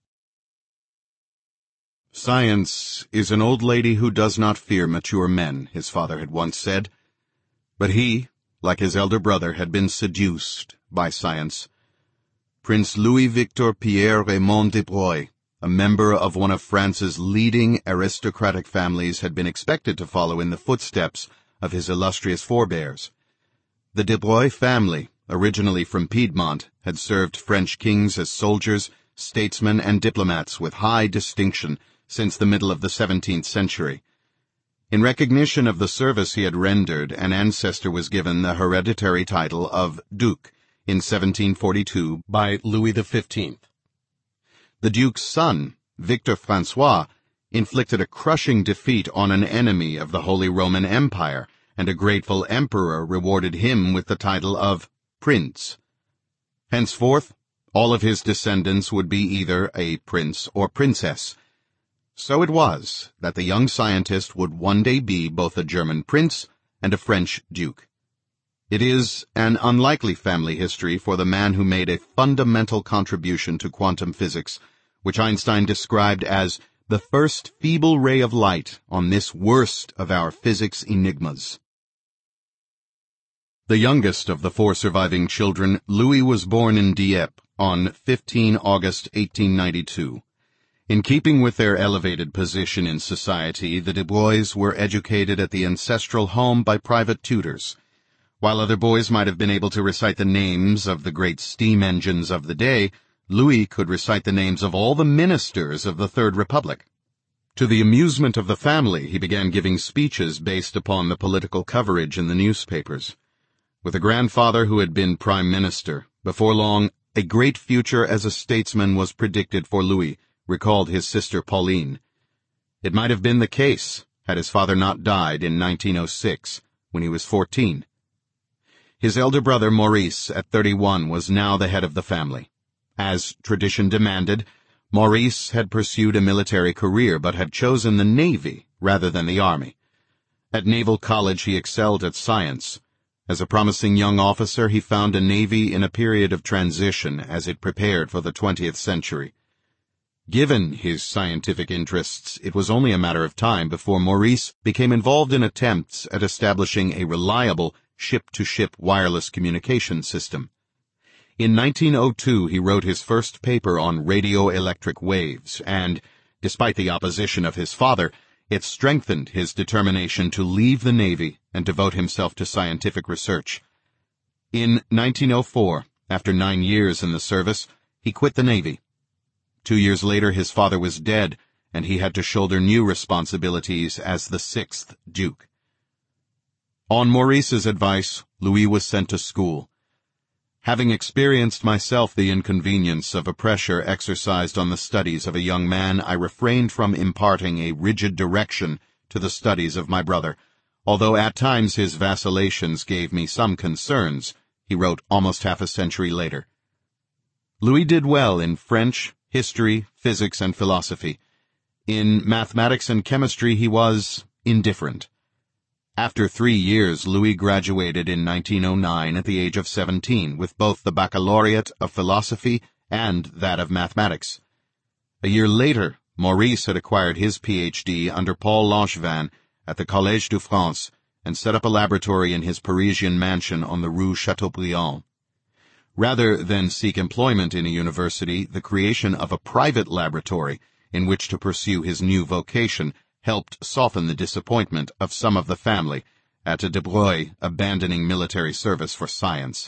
Science is an old lady who does not fear mature men, his father had once said. But he, like his elder brother, had been seduced by science. Prince Louis-Victor Pierre Raymond de Broglie, a member of one of France's leading aristocratic families, had been expected to follow in the footsteps of his illustrious forebears. The de Broglie family, originally from Piedmont, had served French kings as soldiers, statesmen, and diplomats with high distinction since the middle of the 17th century. In recognition of the service he had rendered, an ancestor was given the hereditary title of Duke in 1742 by Louis XV. The Duke's son, Victor Francois, inflicted a crushing defeat on an enemy of the Holy Roman Empire, and a grateful emperor rewarded him with the title of Prince. Henceforth, all of his descendants would be either a prince or princess. So it was that the young scientist would one day be both a German prince and a French duke. It is an unlikely family history for the man who made a fundamental contribution to quantum physics, which Einstein described as the first feeble ray of light on this worst of our physics enigmas. The youngest of the four surviving children, Louis was born in Dieppe on 15 August 1892. In keeping with their elevated position in society, the de Broglies were educated at the ancestral home by private tutors. While other boys might have been able to recite the names of the great steam engines of the day, Louis could recite the names of all the ministers of the Third Republic. To the amusement of the family, he began giving speeches based upon the political coverage in the newspapers. With a grandfather who had been prime minister, before long, a great future as a statesman was predicted for Louis, recalled his sister Pauline. It might have been the case had his father not died in 1906, when he was 14. His elder brother Maurice, at 31, was now the head of the family. As tradition demanded, Maurice had pursued a military career but had chosen the Navy rather than the Army. At Naval College he excelled at science. As a promising young officer, he found a Navy in a period of transition as it prepared for the 20th century. Given his scientific interests, it was only a matter of time before Maurice became involved in attempts at establishing a reliable ship-to-ship wireless communication system. In 1902 he wrote his first paper on radioelectric waves, and, despite the opposition of his father, it strengthened his determination to leave the Navy and devote himself to scientific research. In 1904, after 9 years in the service, he quit the Navy. 2 years later his father was dead, and he had to shoulder new responsibilities as the 6th Duke. On Maurice's advice, Louis was sent to school. Having experienced myself the inconvenience of a pressure exercised on the studies of a young man, I refrained from imparting a rigid direction to the studies of my brother, although at times his vacillations gave me some concerns, he wrote almost half a century later. Louis did well in French, history, physics, and philosophy. In mathematics and chemistry he was indifferent. After 3 years, Louis graduated in 1909 at the age of 17, with both the baccalaureate of philosophy and that of mathematics. A year later, Maurice had acquired his Ph.D. under Paul Langevin at the Collège de France and set up a laboratory in his Parisian mansion on the Rue Chateaubriand. Rather than seek employment in a university, the creation of a private laboratory in which to pursue his new vocation helped soften the disappointment of some of the family at De Broglie abandoning military service for science.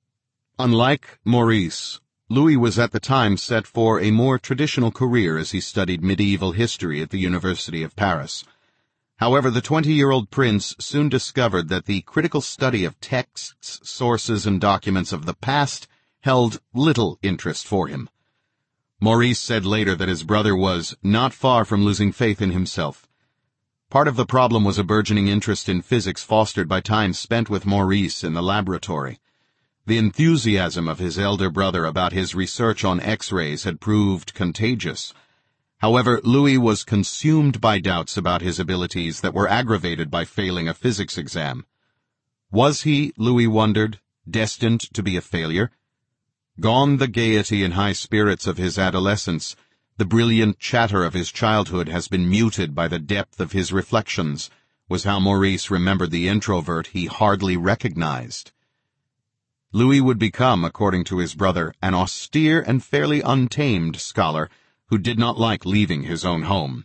Unlike Maurice, Louis was at the time set for a more traditional career as he studied medieval history at the University of Paris. However, the 20-year-old prince soon discovered that the critical study of texts, sources, and documents of the past held little interest for him. Maurice said later that his brother was not far from losing faith in himself. Part of the problem was a burgeoning interest in physics fostered by time spent with Maurice in the laboratory. The enthusiasm of his elder brother about his research on X-rays had proved contagious. However, Louis was consumed by doubts about his abilities that were aggravated by failing a physics exam. Was he, Louis wondered, destined to be a failure? Gone the gaiety and high spirits of his adolescence, the brilliant chatter of his childhood has been muted by the depth of his reflections, was how Maurice remembered the introvert he hardly recognized. Louis would become, according to his brother, an austere and fairly untamed scholar who did not like leaving his own home.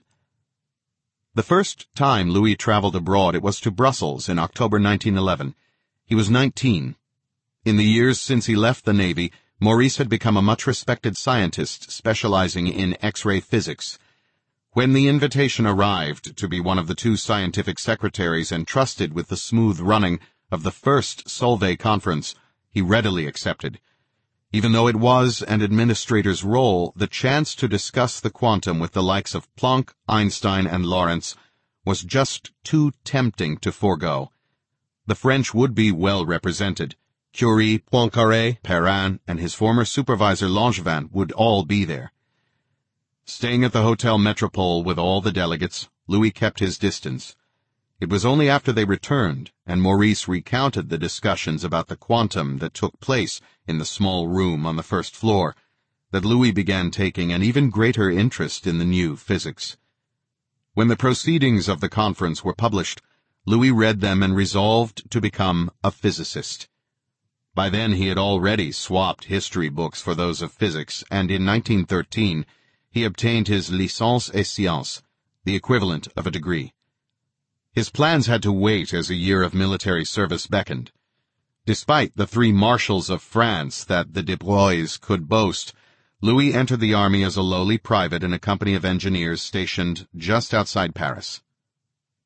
The first time Louis traveled abroad, it was to Brussels in October 1911. He was 19. In the years since he left the Navy, Maurice had become a much-respected scientist specializing in X-ray physics. When the invitation arrived to be one of the 2 scientific secretaries entrusted with the smooth running of the first Solvay conference, he readily accepted. Even though it was an administrator's role, the chance to discuss the quantum with the likes of Planck, Einstein, and Lorentz was just too tempting to forego. The French would be well represented. Curie, Poincaré, Perrin, and his former supervisor Langevin would all be there. Staying at the Hotel Metropole with all the delegates, Louis kept his distance. It was only after they returned, and Maurice recounted the discussions about the quantum that took place in the small room on the first floor, that Louis began taking an even greater interest in the new physics. When the proceedings of the conference were published, Louis read them and resolved to become a physicist. By then he had already swapped history books for those of physics, and in 1913 he obtained his licence et sciences, the equivalent of a degree. His plans had to wait as a year of military service beckoned. Despite the 3 marshals of France that the De Broglies could boast, Louis entered the army as a lowly private in a company of engineers stationed just outside Paris.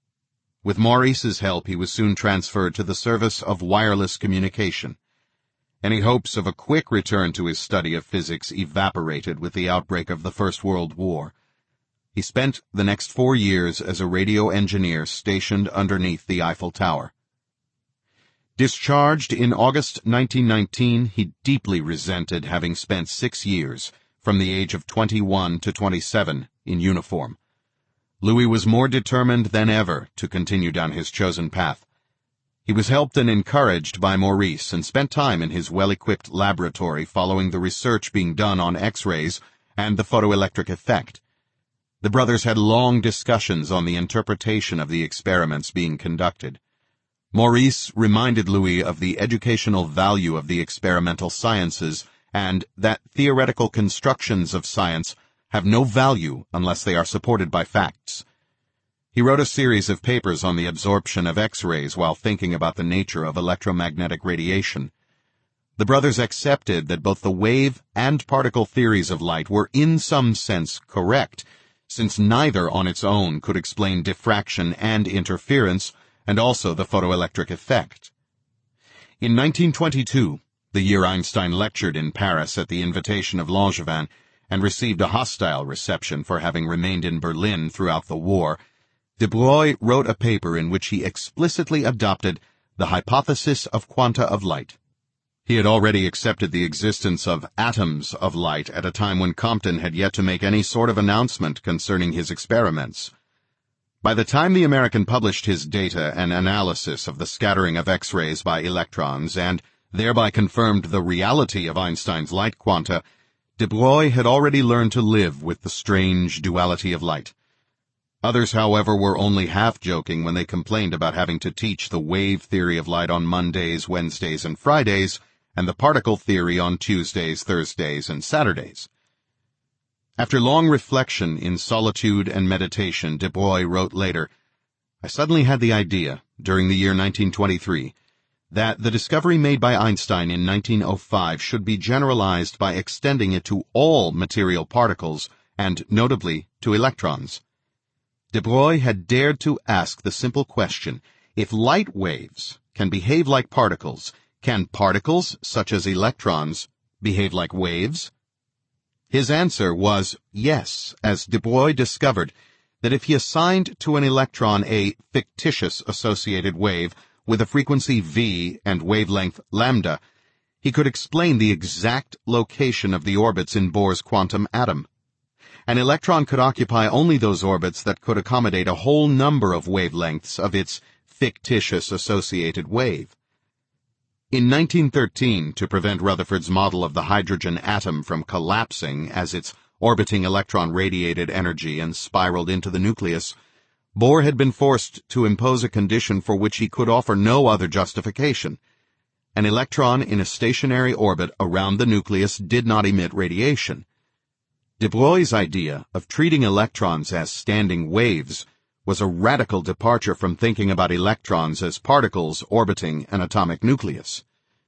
With Maurice's help, he was soon transferred to the service of wireless communication. Any hopes of a quick return to his study of physics evaporated with the outbreak of the First World War. He spent the next 4 years as a radio engineer stationed underneath the Eiffel Tower. Discharged in August 1919, he deeply resented having spent 6 years, from the age of 21 to 27, in uniform. Louis was more determined than ever to continue down his chosen path. He was helped and encouraged by Maurice and spent time in his well-equipped laboratory following the research being done on X-rays and the photoelectric effect. The brothers had long discussions on the interpretation of the experiments being conducted. Maurice reminded Louis of the educational value of the experimental sciences and that theoretical constructions of science have no value unless they are supported by facts. He wrote a series of papers on the absorption of X-rays while thinking about the nature of electromagnetic radiation. The brothers accepted that both the wave and particle theories of light were in some sense correct, since neither on its own could explain diffraction and interference, and also the photoelectric effect. In 1922, the year Einstein lectured in Paris at the invitation of Langevin and received a hostile reception for having remained in Berlin throughout the war, de Broglie wrote a paper in which he explicitly adopted the hypothesis of quanta of light. He had already accepted the existence of atoms of light at a time when Compton had yet to make any sort of announcement concerning his experiments. By the time the American published his data and analysis of the scattering of X-rays by electrons and thereby confirmed the reality of Einstein's light quanta, de Broglie had already learned to live with the strange duality of light. Others, however, were only half joking when they complained about having to teach the wave theory of light on Mondays, Wednesdays, and Fridays, and the particle theory on Tuesdays, Thursdays, and Saturdays. After long reflection in solitude and meditation, de Broglie wrote later, "I suddenly had the idea, during the year 1923, that the discovery made by Einstein in 1905 should be generalized by extending it to all material particles, and notably to electrons." De Broglie had dared to ask the simple question, if light waves can behave like particles, can particles, such as electrons, behave like waves? His answer was yes, as de Broglie discovered that if he assigned to an electron a fictitious associated wave with a frequency v and wavelength lambda, he could explain the exact location of the orbits in Bohr's quantum atom. An electron could occupy only those orbits that could accommodate a whole number of wavelengths of its fictitious associated wave. In 1913, to prevent Rutherford's model of the hydrogen atom from collapsing as its orbiting electron radiated energy and spiraled into the nucleus, Bohr had been forced to impose a condition for which he could offer no other justification. An electron in a stationary orbit around the nucleus did not emit radiation. De Broglie's idea of treating electrons as standing waves was a radical departure from thinking about electrons as particles orbiting an atomic nucleus.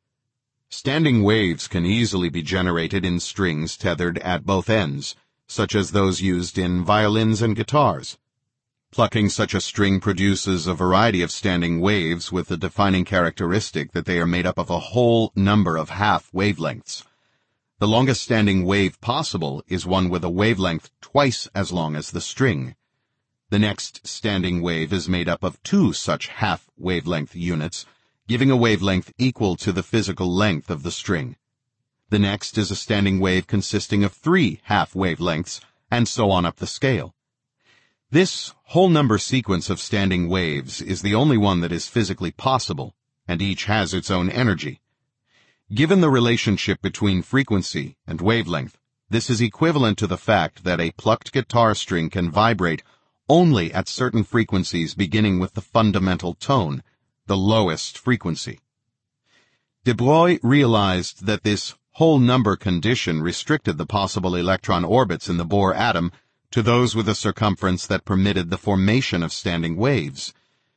Standing waves can easily be generated in strings tethered at both ends, such as those used in violins and guitars. Plucking such a string produces a variety of standing waves with the defining characteristic that they are made up of a whole number of half wavelengths. The longest standing wave possible is one with a wavelength twice as long as the string. The next standing wave is made up of 2 such half wavelength units, giving a wavelength equal to the physical length of the string. The next is a standing wave consisting of 3 half wavelengths, and so on up the scale. This whole number sequence of standing waves is the only one that is physically possible, and each has its own energy. Given the relationship between frequency and wavelength, this is equivalent to the fact that a plucked guitar string can vibrate only at certain frequencies beginning with the fundamental tone, the lowest frequency. De Broglie realized that this whole number condition restricted the possible electron orbits in the Bohr atom to those with a circumference that permitted the formation of standing waves.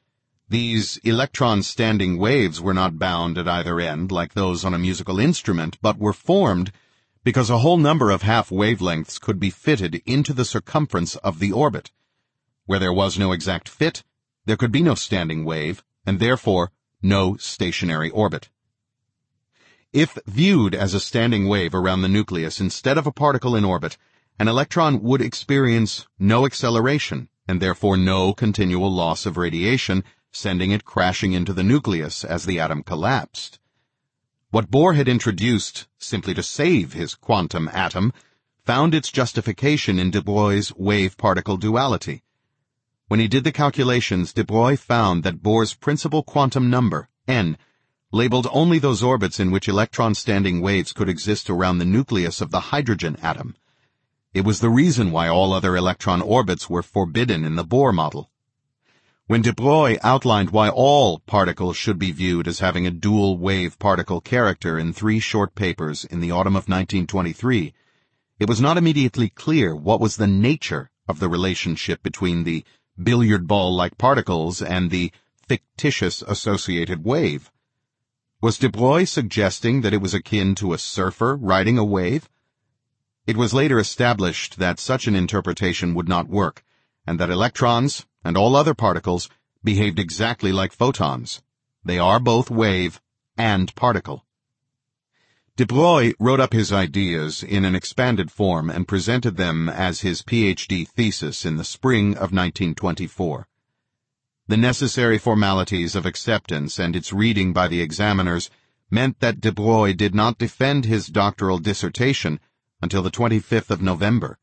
These electron standing waves were not bound at either end like those on a musical instrument, but were formed because a whole number of half wavelengths could be fitted into the circumference of the orbit. Where there was no exact fit, there could be no standing wave, and therefore no stationary orbit. If viewed as a standing wave around the nucleus instead of a particle in orbit, an electron would experience no acceleration and therefore no continual loss of radiation, sending it crashing into the nucleus as the atom collapsed. What Bohr had introduced simply to save his quantum atom found its justification in de Broglie's wave-particle duality. When he did the calculations, de Broglie found that Bohr's principal quantum number, n, labeled only those orbits in which electron-standing waves could exist around the nucleus of the hydrogen atom. It was the reason why all other electron orbits were forbidden in the Bohr model. When de Broglie outlined why all particles should be viewed as having a dual wave-particle character in 3 short papers in the autumn of 1923, it was not immediately clear what was the nature of the relationship between the billiard ball-like particles and the fictitious associated wave. Was de Broglie suggesting that it was akin to a surfer riding a wave? It was later established that such an interpretation would not work, and that electrons, and all other particles, behaved exactly like photons. They are both wave and particle. De Broglie wrote up his ideas in an expanded form and presented them as his PhD thesis in the spring of 1924. The necessary formalities of acceptance and its reading by the examiners meant that de Broglie did not defend his doctoral dissertation until the 25th of November.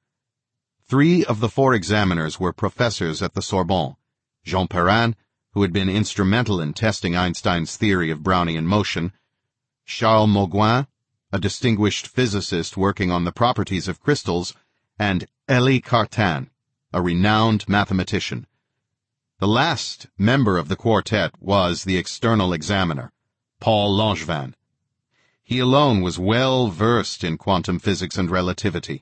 3 of the 4 examiners were professors at the Sorbonne: Jean Perrin, who had been instrumental in testing Einstein's theory of Brownian motion; Charles Mauguin, a distinguished physicist working on the properties of crystals; and Élie Cartan, a renowned mathematician. The last member of the quartet was the external examiner, Paul Langevin. He alone was well versed in quantum physics and relativity.